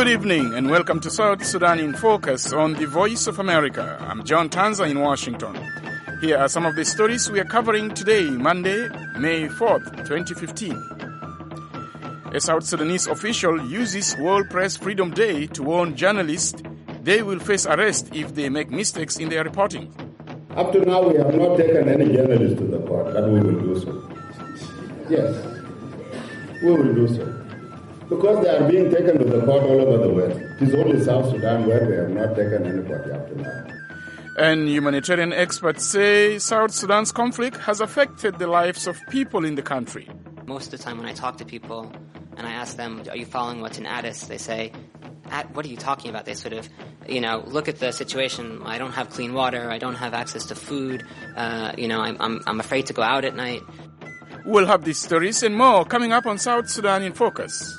Good evening and welcome to South Sudan in Focus on the Voice of America. I'm John Tanza in Washington. Here are some of the stories we are covering today, Monday, May 4th, 2015. A South Sudanese official uses World Press Freedom Day to warn journalists they will face arrest if they make mistakes in their reporting. Up to now, we have not taken any journalist to the court, but we will do so. Yes, we will do so. Because they are being taken to the court all over the world. It is only South Sudan where we have not taken anybody up to now. And humanitarian experts say South Sudan's conflict has affected the lives of people in the country. Most of the time when I talk to people and I ask them, are you following what's in Addis? They say, what are you talking about? They sort of, look at the situation. I don't have clean water. I don't have access to food. I'm afraid to go out at night. We'll have these stories and more coming up on South Sudan in Focus.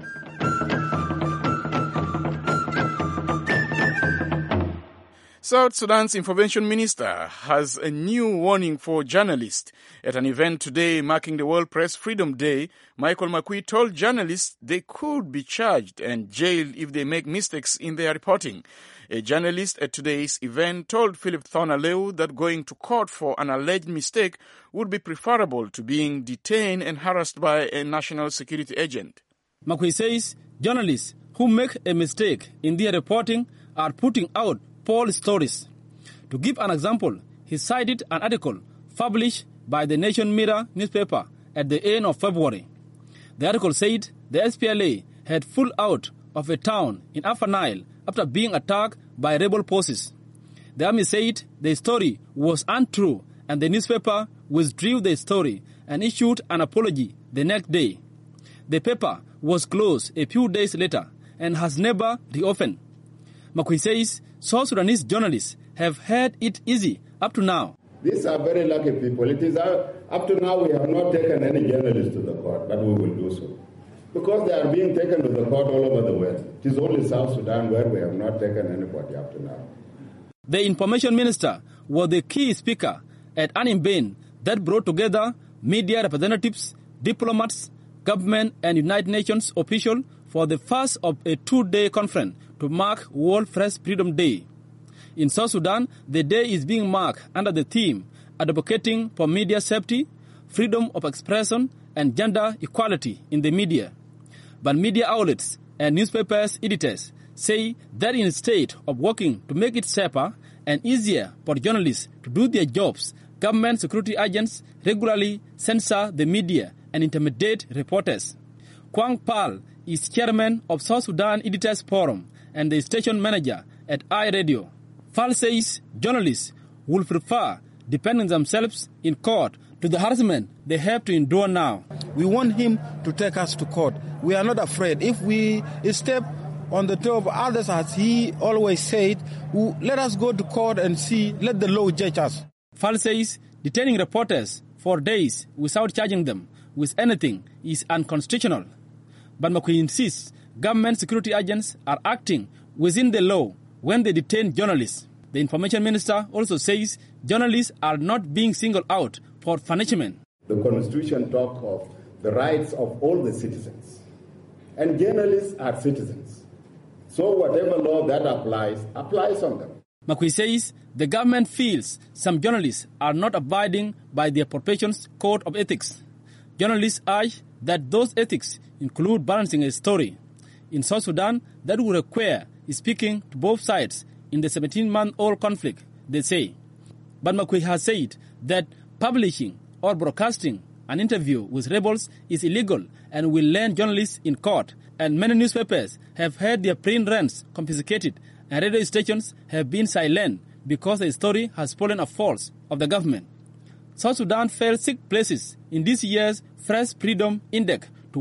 South Sudan's information minister has a new warning for journalists. At an event today marking the World Press Freedom Day, Michael Makui told journalists they could be charged and jailed if they make mistakes in their reporting. A journalist at today's event told Philip Thornaleu that going to court for an alleged mistake would be preferable to being detained and harassed by a national security agent. Makui says journalists who make a mistake in their reporting are putting out false stories. To give an example, he cited an article published by the Nation Mirror newspaper at the end of February. The article said the SPLA had pulled out of a town in Upper Nile after being attacked by rebel forces. The army said the story was untrue and the newspaper withdrew the story and issued an apology the next day. The paper was closed a few days later and has never reopened. Makui says South Sudanese journalists have had it easy up to now. These are very lucky people. It is up to now we have not taken any journalist to the court, but we will do so. Because they are being taken to the court all over the world. It is only South Sudan where we have not taken anybody up to now. The information minister was the key speaker at an event that brought together media representatives, diplomats, government and United Nations officials for the first of a two-day conference to mark World Press Freedom Day. In South Sudan, the day is being marked under the theme advocating for media safety, freedom of expression, and gender equality in the media. But media outlets and newspapers editors say that instead of working to make it safer and easier for journalists to do their jobs, government security agents regularly censor the media and intimidate reporters. Kwang Pal is chairman of South Sudan Editors Forum and the station manager at iRadio. Pal says journalists will prefer defending themselves in court to the harassment they have to endure now. We want him to take us to court. We are not afraid. If we step on the toe of others, as he always said, let us go to court and see, let the law judge us. Pal says detaining reporters for days without charging them with anything is unconstitutional. But Makui insists government security agents are acting within the law when they detain journalists. The information minister also says journalists are not being singled out for punishment. The Constitution talks of the rights of all the citizens. And journalists are citizens. So whatever law that applies on them. Makui says the government feels some journalists are not abiding by their profession's code of ethics. Journalists urge that those ethics include balancing a story. In South Sudan, that would require speaking to both sides in the 17-month-old conflict, they say. But Makui has said that publishing or broadcasting an interview with rebels is illegal and will land journalists in court. And many newspapers have had their print runs confiscated and radio stations have been silent because the story has fallen a fault of the government. South Sudan fell 6 places in this year's Press Freedom Index to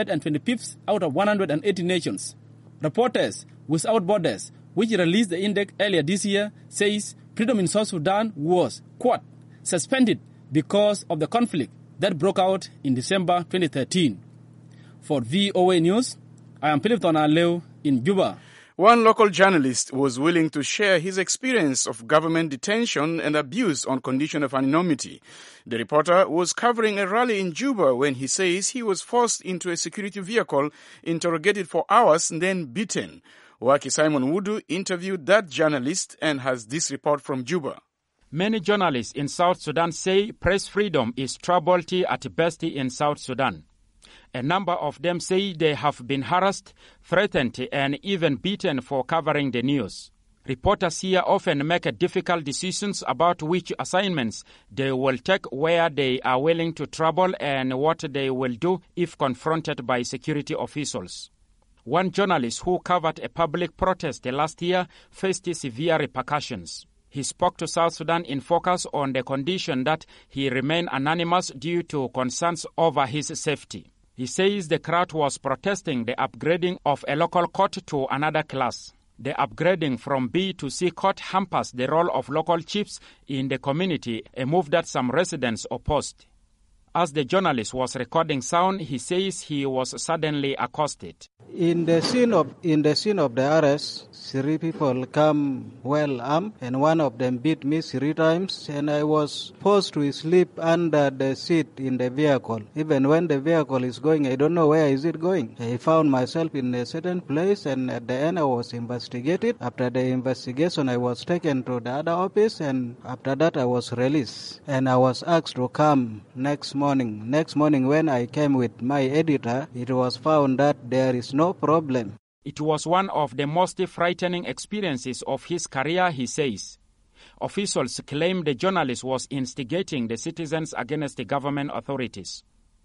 125th out of 180 nations. Reporters Without Borders, which released the index earlier this year, says freedom in South Sudan was, quote, suspended because of the conflict that broke out in December 2013. For VOA News, I am Philip Thornaleu in Juba. One local journalist was willing to share his experience of government detention and abuse on condition of anonymity. The reporter was covering a rally in Juba when he says he was forced into a security vehicle, interrogated for hours, and then beaten. Waki Simon Wudu interviewed that journalist and has this report from Juba. Many journalists in South Sudan say press freedom is troubled at best in South Sudan. A number of them say they have been harassed, threatened, and even beaten for covering the news. Reporters here often make difficult decisions about which assignments they will take, where they are willing to travel, and what they will do if confronted by security officials. One journalist who covered a public protest last year faced severe repercussions. He spoke to South Sudan in Focus on the condition that he remain anonymous due to concerns over his safety. He says the crowd was protesting the upgrading of a local court to another class. The upgrading from B to C court hampers the role of local chiefs in the community, a move that some residents opposed. As the journalist was recording sound, he says he was suddenly accosted. In the scene of the arrest, 3 people come well armed, and one of them beat me 3 times, and I was forced to sleep under the seat in the vehicle. Even when the vehicle is going, I don't know where is it going. I found myself in a certain place, and at the end I was investigated. After the investigation, I was taken to the other office, and after that I was released. And I was asked to come next morning. Next morning when I came with my editor, it was found that there is no problem. It was one of the most frightening experiences of his career, he says. Officials claim the journalist was instigating the citizens against the government authorities.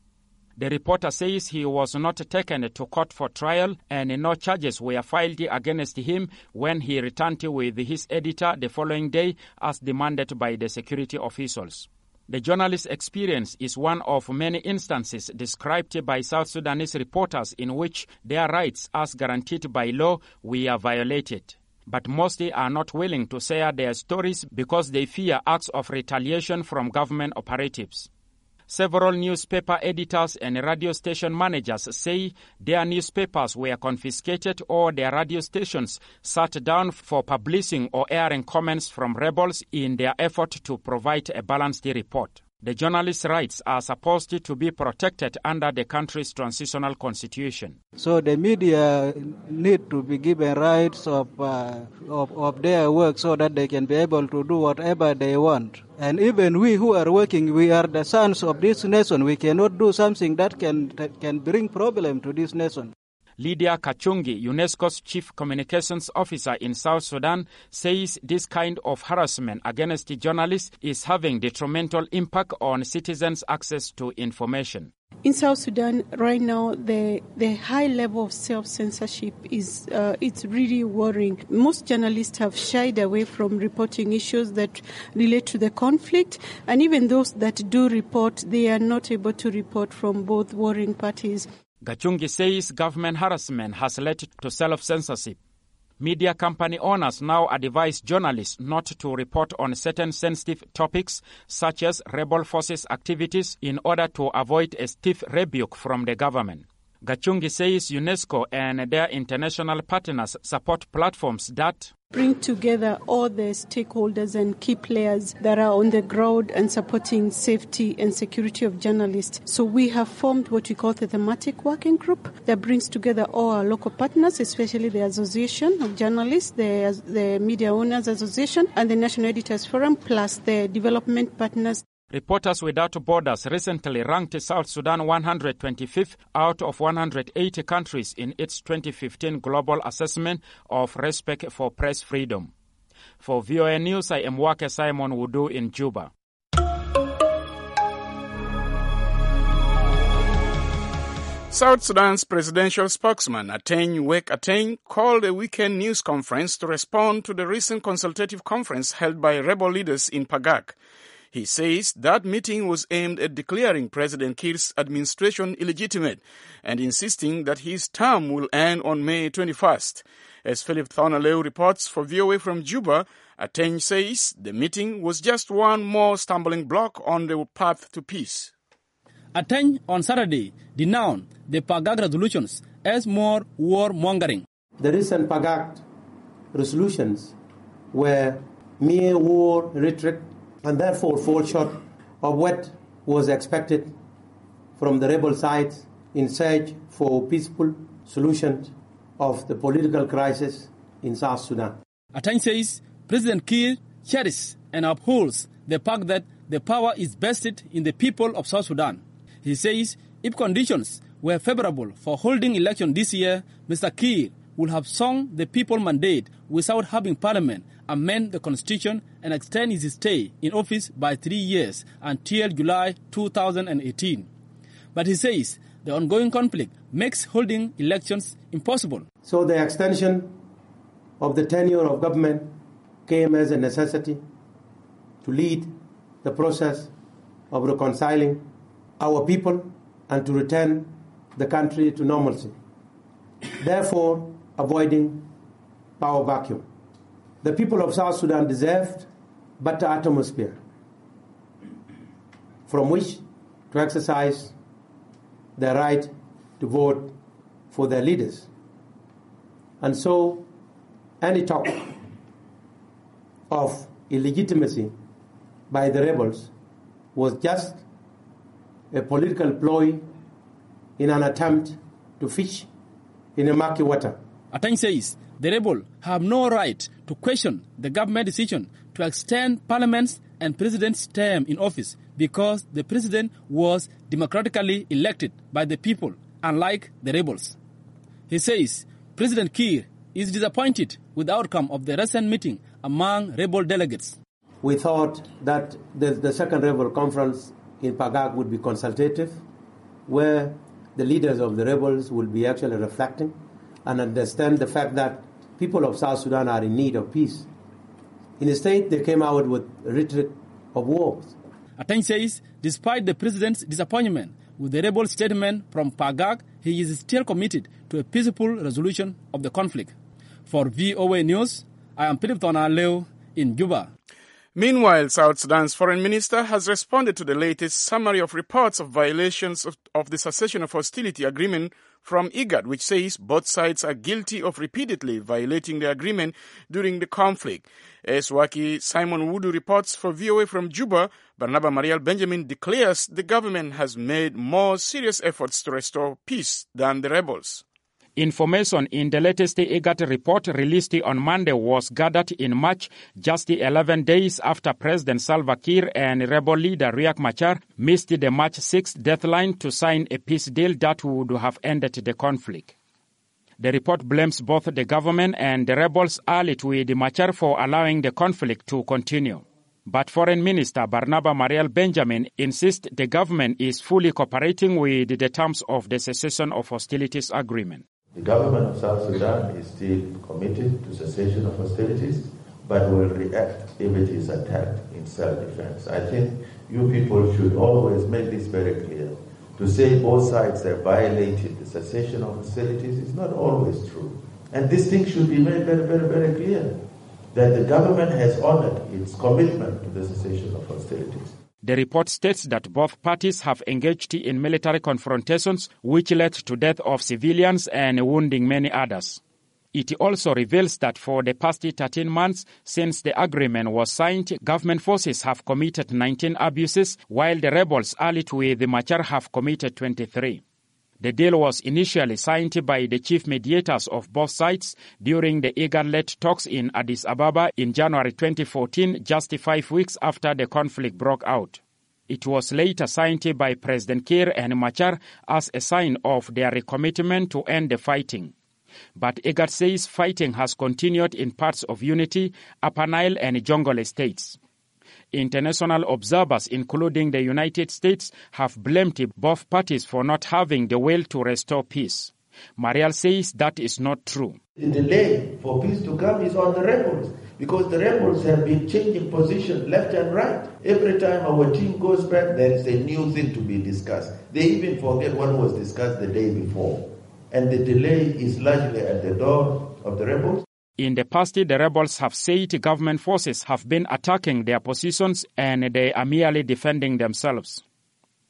The reporter says he was not taken to court for trial and no charges were filed against him when he returned with his editor the following day as demanded by the security officials. The journalist's experience is one of many instances described by South Sudanese reporters in which their rights as guaranteed by law were violated. But most are not willing to share their stories because they fear acts of retaliation from government operatives. Several newspaper editors and radio station managers say their newspapers were confiscated or their radio stations shut down for publishing or airing comments from rebels in their effort to provide a balanced report. The journalists' rights are supposed to be protected under the country's transitional constitution. So the media need to be given rights of their work so that they can be able to do whatever they want. And even we who are working, we are the sons of this nation. We cannot do something that can bring problem to this nation. Lydia Kachungi, UNESCO's Chief Communications Officer in South Sudan, says this kind of harassment against journalists is having detrimental impact on citizens' access to information. In South Sudan right now, the high level of self-censorship is it's really worrying. Most journalists have shied away from reporting issues that relate to the conflict, and even those that do report, they are not able to report from both warring parties. Gachungi says government harassment has led to self-censorship. Media company owners now advise journalists not to report on certain sensitive topics, such as rebel forces activities, in order to avoid a stiff rebuke from the government. Gachungi says UNESCO and their international partners support platforms that bring together all the stakeholders and key players that are on the ground and supporting safety and security of journalists. So we have formed what we call the thematic working group that brings together all our local partners, especially the Association of Journalists, the Media Owners Association, and the National Editors Forum, plus the development partners. Reporters Without Borders recently ranked South Sudan 125th out of 180 countries in its 2015 global assessment of respect for press freedom. For VOA News, I am Wake Simon Wudu in Juba. South Sudan's presidential spokesman, Ateng Wek Ateng, called a weekend news conference to respond to the recent consultative conference held by rebel leaders in Pagak. He says that meeting was aimed at declaring President Kiir's administration illegitimate and insisting that his term will end on May 21st. As Philip Thornaleu reports for VOA from Juba, Ateng says the meeting was just one more stumbling block on the path to peace. Ateng on Saturday denounced the Pagak resolutions as more warmongering. The recent Pagak resolutions were mere war rhetoric and therefore fall short of what was expected from the rebel sides in search for peaceful solutions of the political crisis in South Sudan. Atang says President Kiir cherishes and upholds the fact that the power is vested in the people of South Sudan. He says if conditions were favorable for holding election this year, Mr. Kiir would have sung the people mandate without having parliament amend the constitution and extend his stay in office by 3 years until July 2018. But he says the ongoing conflict makes holding elections impossible. So the extension of the tenure of government came as a necessity to lead the process of reconciling our people and to return the country to normalcy, therefore avoiding power vacuum. The people of South Sudan deserved better atmosphere from which to exercise their right to vote for their leaders. And so any talk of illegitimacy by the rebels was just a political ploy in an attempt to fish in a murky water. Atang says the rebels have no right to question the government decision to extend parliament's and president's term in office because the president was democratically elected by the people, unlike the rebels. He says President Kiir is disappointed with the outcome of the recent meeting among rebel delegates. We thought that the second rebel conference in Pagak would be consultative, where the leaders of the rebels will be actually reflecting and understand the fact that people of South Sudan are in need of peace. Instead, they came out with rhetoric of wars. Atang says despite the president's disappointment with the rebel statement from Pagak, he is still committed to a peaceful resolution of the conflict. For VOA News, I am Philip Tonaleo in Juba. Meanwhile, South Sudan's foreign minister has responded to the latest summary of reports of violations of the cessation of hostility agreement from IGAD, which says both sides are guilty of repeatedly violating the agreement during the conflict. As Waki Simon Wudu reports for VOA from Juba, Barnaba Mariel Benjamin declares the government has made more serious efforts to restore peace than the rebels. Information in the latest IGAD report released on Monday was gathered in March, just 11 days after President Salva Kiir and rebel leader Riek Machar missed the March 6th deadline to sign a peace deal that would have ended the conflict. The report blames both the government and the rebels allied with Machar for allowing the conflict to continue. But Foreign Minister Barnaba Mariel Benjamin insists the government is fully cooperating with the terms of the cessation of hostilities agreement. The government of South Sudan is still committed to cessation of hostilities, but will react if it is attacked in self-defense. I think you people should always make this very clear. To say both sides have violated the cessation of hostilities is not always true. And this thing should be made very, very, very clear, that the government has honored its commitment to the cessation of hostilities. The report states that both parties have engaged in military confrontations, which led to death of civilians and wounding many others. It also reveals that for the past 13 months since the agreement was signed, government forces have committed 19 abuses, while the rebels allied with Machar have committed 23. The deal was initially signed by the chief mediators of both sides during the IGAD-led talks in Addis Ababa in January 2014, just 5 weeks after the conflict broke out. It was later signed by President Kiir and Machar as a sign of their recommitment to end the fighting. But IGAD says fighting has continued in parts of Unity, Upper Nile and Jonglei states. International observers, including the United States, have blamed both parties for not having the will to restore peace. Mariel says that is not true. The delay for peace to come is on the rebels, because the rebels have been changing position left and right. Every time our team goes back, there is a new thing to be discussed. They even forget what was discussed the day before. And the delay is largely at the door of the rebels. In the past, the rebels have said government forces have been attacking their positions and they are merely defending themselves.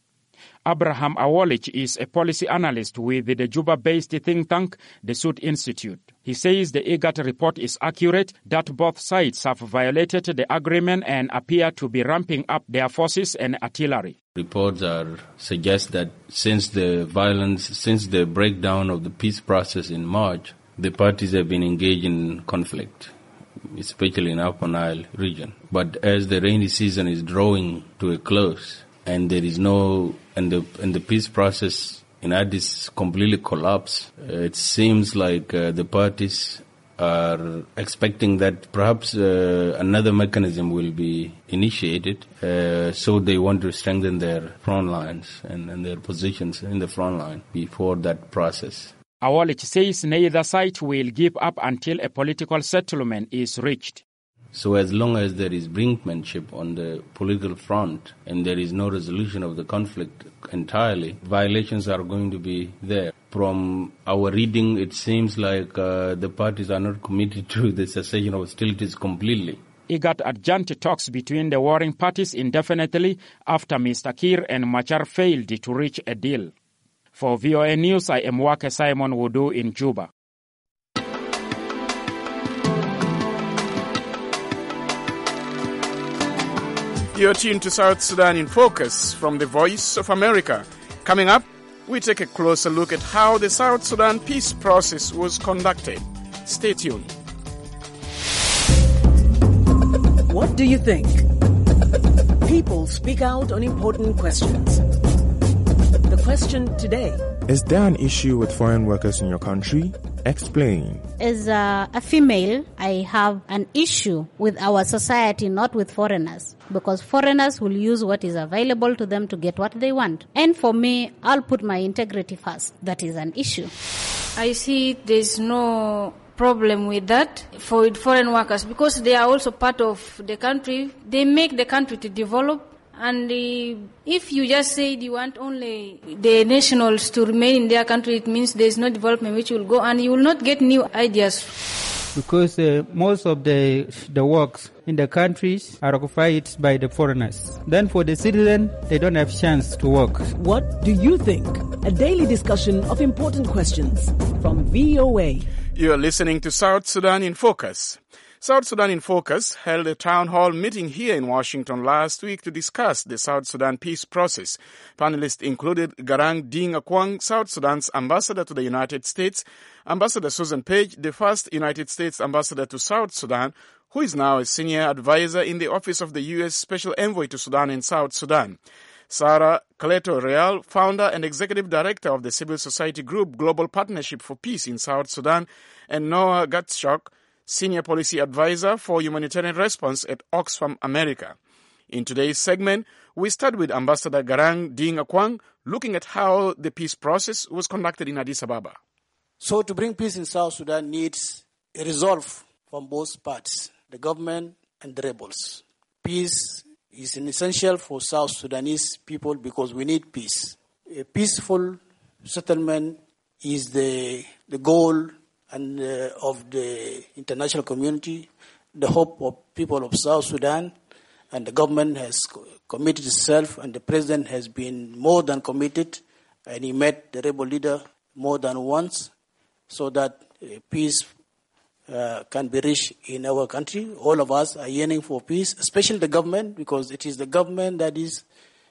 Abraham Awolich is a policy analyst with the Juba-based think tank, the Sud Institute. He says the IGAT report is accurate, that both sides have violated the agreement and appear to be ramping up their forces and artillery. Reports suggest that since the breakdown of the peace process in March, the parties have been engaged in conflict, especially in Upper Nile region. But as the rainy season is drawing to a close, and there is the peace process in Addis completely collapsed, it seems like the parties are expecting that perhaps another mechanism will be initiated, so they want to strengthen their front lines and their positions in the front line before that process. Awolich says neither side will give up until a political settlement is reached. So as long as there is brinkmanship on the political front and there is no resolution of the conflict entirely, violations are going to be there. From our reading, it seems like the parties are not committed to the cessation of hostilities completely. IGAT adjourned talks between the warring parties indefinitely after Mr. Kiir and Machar failed to reach a deal. For VOA News, I am Wake Simon Wudu in Juba. You're tuned to South Sudan in Focus from the Voice of America. Coming up, we take a closer look at how the South Sudan peace process was conducted. Stay tuned. What do you think? People speak out on important questions. The question today: is there an issue with foreign workers in your country? Explain. As a female, I have an issue with our society, not with foreigners, because foreigners will use what is available to them to get what they want. And for me, I'll put my integrity first. That is an issue. I see there's no problem with that for foreign workers because they are also part of the country. They make the country to develop. And if you just say you want only the nationals to remain in their country, it means there's no development which will go, and you will not get new ideas. Because most of the works in the countries are occupied by the foreigners. Then for the citizen, they don't have chance to work. What do you think? A daily discussion of important questions from VOA. You're listening to South Sudan in Focus. South Sudan in Focus held a town hall meeting here in Washington last week to discuss the South Sudan peace process. Panelists included Garang Ding Akwang, South Sudan's ambassador to the United States, Ambassador Susan Page, the first United States ambassador to South Sudan, who is now a senior advisor in the office of the U.S. Special Envoy to Sudan and South Sudan, Sarah Cleto Real, founder and executive director of the civil society group Global Partnership for Peace in South Sudan, and Noah Gatschok, Senior Policy Advisor for Humanitarian Response at Oxfam America. In today's segment, we start with Ambassador Garang Ding Akwang, looking at how the peace process was conducted in Addis Ababa. So to bring peace in South Sudan needs a resolve from both parties, the government and the rebels. Peace is an essential for South Sudanese people because we need peace. A peaceful settlement is the goal and of the international community, the hope of people of South Sudan, and the government has committed itself, and the president has been more than committed, and he met the rebel leader more than once, so that peace can be reached in our country. All of us are yearning for peace, especially the government, because it is the government that is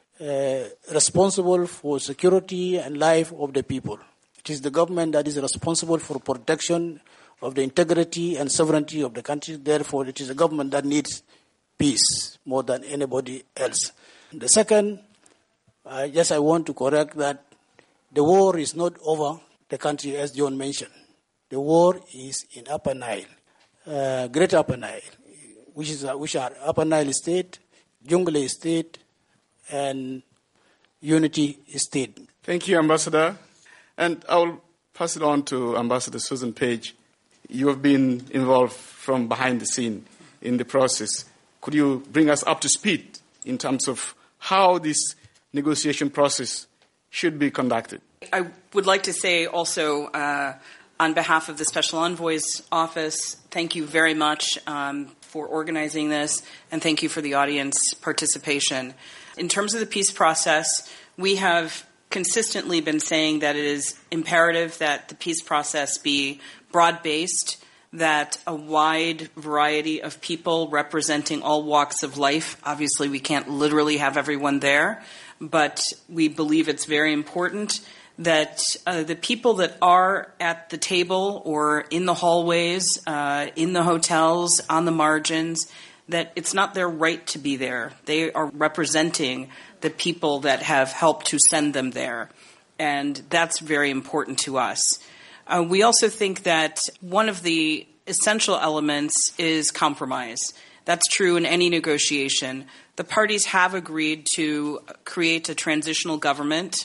responsible for security and life of the people. It is the government that is responsible for protection of the integrity and sovereignty of the country. Therefore, it is the government that needs peace more than anybody else. The second, I want to correct that the war is not over the country, as John mentioned. The war is in Upper Nile, Greater Upper Nile, which are Upper Nile State, Jonglei State, and Unity State. Thank you, Ambassador. And I will pass it on to Ambassador Susan Page. You have been involved from behind the scene in the process. Could you bring us up to speed in terms of how this negotiation process should be conducted? I would like to say also, on behalf of the Special Envoy's Office, thank you very much for organizing this, and thank you for the audience participation. In terms of the peace process, We have consistently been saying that it is imperative that the peace process be broad-based, that a wide variety of people representing all walks of life, obviously we can't literally have everyone there, but we believe it's very important that the people that are at the table or in the hallways, in the hotels, on the margins, that it's not their right to be there. They are representing the people that have helped to send them there. And that's very important to us. We also think that one of the essential elements is compromise. That's true in any negotiation. The parties have agreed to create a transitional government,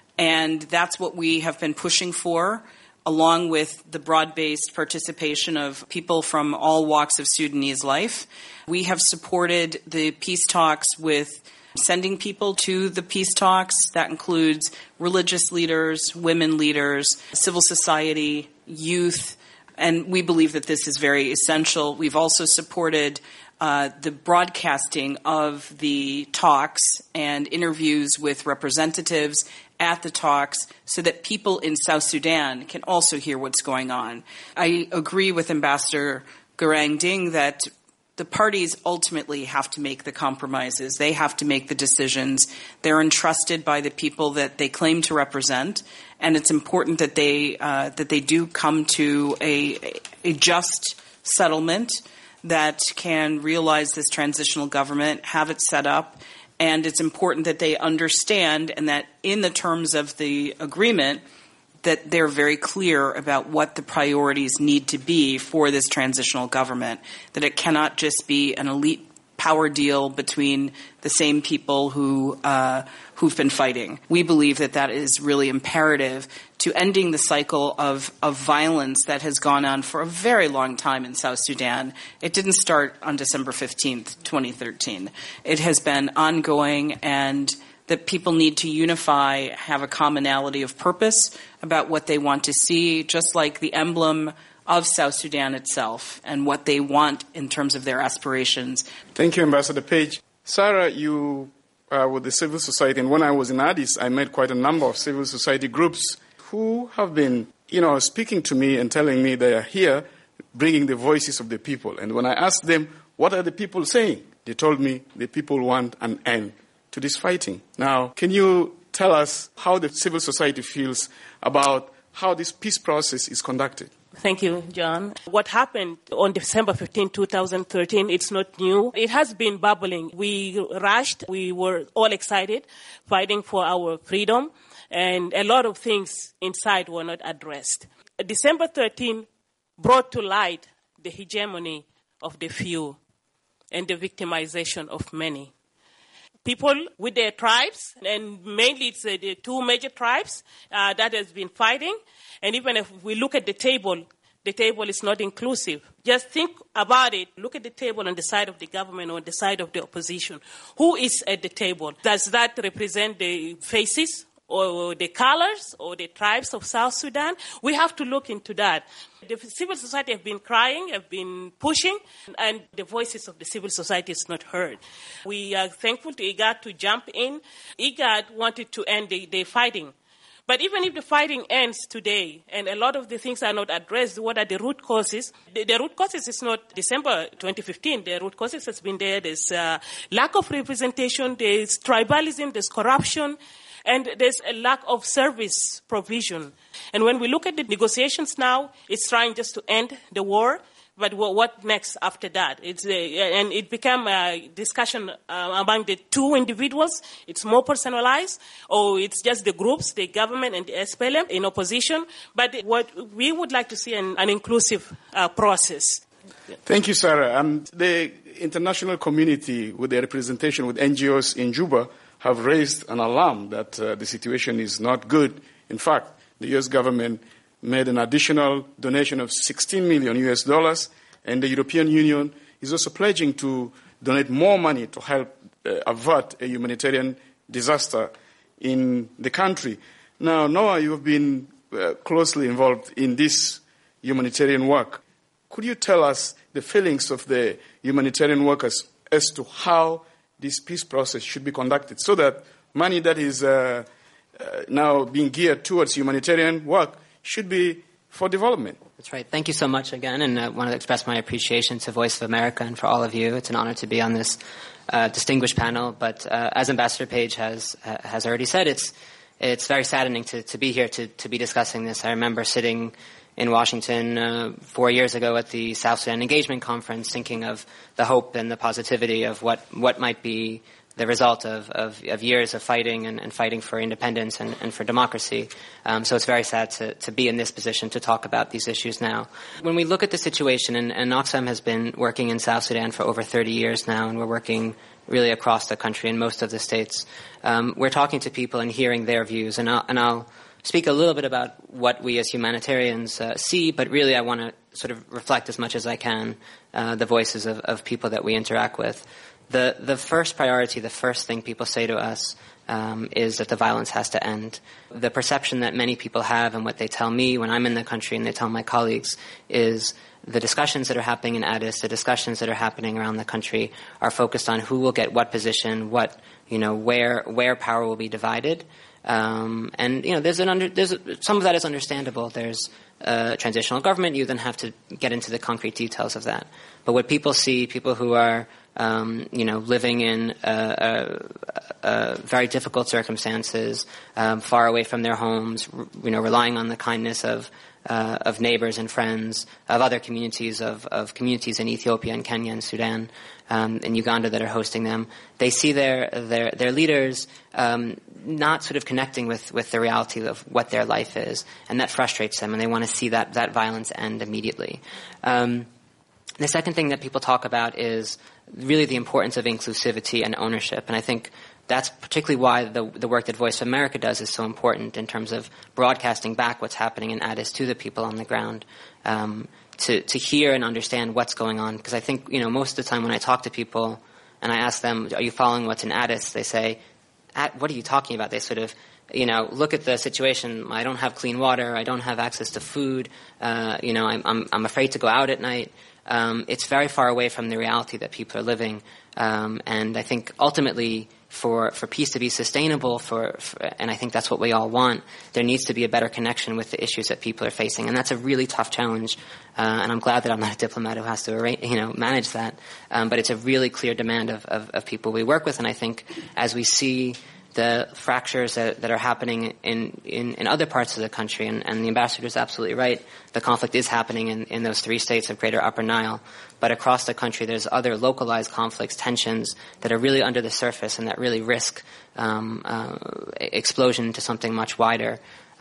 and that's what we have been pushing for, along with the broad-based participation of people from all walks of Sudanese life. We have supported the peace talks with sending people to the peace talks. That includes religious leaders, women leaders, civil society, youth, and we believe that this is very essential. We've also supported the broadcasting of the talks and interviews with representatives at the talks so that people in South Sudan can also hear what's going on. I agree with Ambassador Garang Ding that the parties ultimately have to make the compromises. They have to make the decisions. They're entrusted by the people that they claim to represent, and it's important that they do come to a just settlement that can realize this transitional government, have it set up, and it's important that they understand and that in the terms of the agreement that they're very clear about what the priorities need to be for this transitional government, that it cannot just be an elite power deal between the same people who've been fighting. We believe that that is really imperative to ending the cycle of violence that has gone on for a very long time in South Sudan. It didn't start on December 15th, 2013. It has been ongoing, and that people need to unify, have a commonality of purpose about what they want to see, just like the emblem of South Sudan itself and what they want in terms of their aspirations. Thank you, Ambassador Page. Sarah, you are with the civil society, and when I was in Addis, I met quite a number of civil society groups who have been, speaking to me and telling me they are here bringing the voices of the people. And when I asked them, what are the people saying? They told me the people want an end to this fighting. Now, can you tell us how the civil society feels about how this peace process is conducted? Thank you, John. What happened on December 15, 2013, it's not new. It has been bubbling. We rushed. We were all excited, fighting for our freedom, and a lot of things inside were not addressed. December 13 brought to light the hegemony of the few and the victimization of many. People with their tribes, and mainly it's the two major tribes that has been fighting. And even if we look at the table is not inclusive. Just think about it. Look at the table on the side of the government or on the side of the opposition. Who is at the table? Does that represent the faces or the colors or the tribes of South Sudan? We have to look into that. The civil society have been crying, have been pushing, and the voices of the civil society is not heard. We are thankful to IGAD to jump in. IGAD wanted to end the fighting. But even if the fighting ends today and a lot of the things are not addressed, what are the root causes? The root causes is not December 2015. The root causes has been there. There's lack of representation, there's tribalism, there's corruption, and there's a lack of service provision. And when we look at the negotiations now, it's trying just to end the war. But what next after that? And it became a discussion among the two individuals. It's more personalized, or it's just the groups, the government and the SPLM in opposition. But what we would like to see an inclusive process. Thank you, Sarah. The international community, with their representation with NGOs in Juba, have raised an alarm that the situation is not good. In fact, the U.S. government made an additional donation of $16 million, and the European Union is also pledging to donate more money to help avert a humanitarian disaster in the country. Now, Noah, you have been closely involved in this humanitarian work. Could you tell us the feelings of the humanitarian workers as to how this peace process should be conducted so that money that is now being geared towards humanitarian work should be for development. That's right. Thank you so much again, and I want to express my appreciation to Voice of America and for all of you. It's an honor to be on this distinguished panel. But as Ambassador Page has already said, it's very saddening to be here to be discussing this. I remember sitting in Washington 4 years ago at the South Sudan Engagement Conference, thinking of the hope and the positivity of what might be the result of years of fighting and fighting for independence and for democracy. So it's very sad to be in this position to talk about these issues now. When we look at the situation, and Oxfam has been working in South Sudan for over 30 years now, and we're working really across the country in most of the states, we're talking to people and hearing their views, and I'll speak a little bit about what we as humanitarians see, but really I want to sort of reflect as much as I can the voices of people that we interact with. The first priority, the first thing people say to us is that the violence has to end. The perception that many people have and what they tell me when I'm in the country and they tell my colleagues is the discussions that are happening in Addis, the discussions that are happening around the country are focused on who will get what position, where power will be divided. And there's some of that is understandable. There's a transitional government. You then have to get into the concrete details of that. But what people see, people who are living in very difficult circumstances, far away from their homes, relying on the kindness of neighbors and friends, of other communities, of communities in Ethiopia and Kenya and Sudan, and Uganda that are hosting them. They see their leaders not sort of connecting with the reality of what their life is, and that frustrates them, and they want to see that violence end immediately. The second thing that people talk about is really the importance of inclusivity and ownership, and I think that's particularly why the work that Voice of America does is so important in terms of broadcasting back what's happening in Addis to the people on the ground, to hear and understand what's going on. Because I think, most of the time when I talk to people and I ask them, are you following what's in Addis? They say, what are you talking about? They sort of, look at the situation. I don't have clean water. I don't have access to food. I'm afraid to go out at night. It's very far away from the reality that people are living. And I think ultimately for peace to be sustainable, and I think that's what we all want, there needs to be a better connection with the issues that people are facing. And that's a really tough challenge. And I'm glad that I'm not a diplomat who has to manage that. But it's a really clear demand of people we work with. And I think as we see the fractures that are happening in other parts of the country, and the ambassador is absolutely right. The conflict is happening in those 3 states of Greater Upper Nile, but across the country there's other localized conflicts, tensions that are really under the surface and that really risk explosion into something much wider.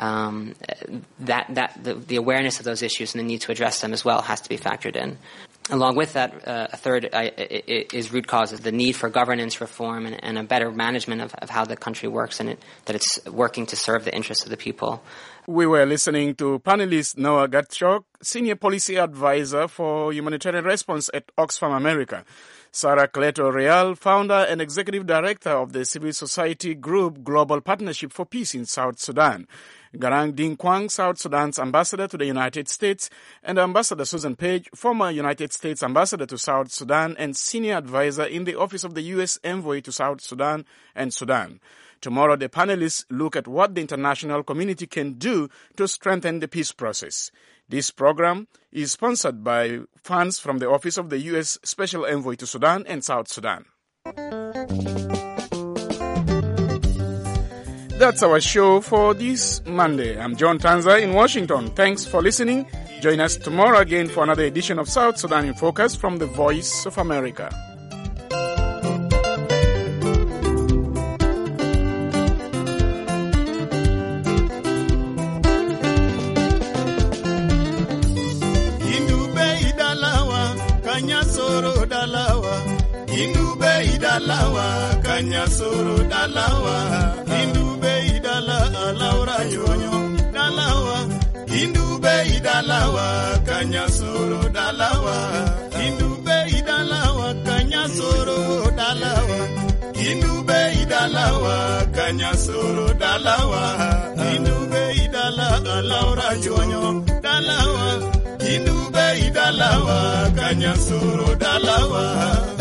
The awareness of those issues and the need to address them as well has to be factored in. Along with that, a third is root causes, the need for governance reform and a better management of how the country works, and that it's working to serve the interests of the people. We were listening to panelist Noah Gatchok, Senior Policy Advisor for Humanitarian Response at Oxfam America, Sarah Cleto Real, Founder and Executive Director of the civil society group Global Partnership for Peace in South Sudan, Garang Ding Kwang, South Sudan's ambassador to the United States, and Ambassador Susan Page, former United States ambassador to South Sudan and senior advisor in the office of the U.S. envoy to South Sudan and Sudan. Tomorrow, the panelists look at what the international community can do to strengthen the peace process. This program is sponsored by funds from the office of the U.S. Special Envoy to Sudan and South Sudan. That's our show for this Monday. I'm John Tanza in Washington. Thanks for listening. Join us tomorrow again for another edition of South Sudan in Focus from the Voice of America. Kanyasoro dalawa, Indube idala laura yonyo dalawa, Indube idalawa, Kanyasoro dalawa, Indube idalawa, Kanyasoro dalawa, Indube idalawa, Kanyasoro dalawa, Indube idala laura yonyo dalawa, Indube idalawa, Kanyasoro dalawa.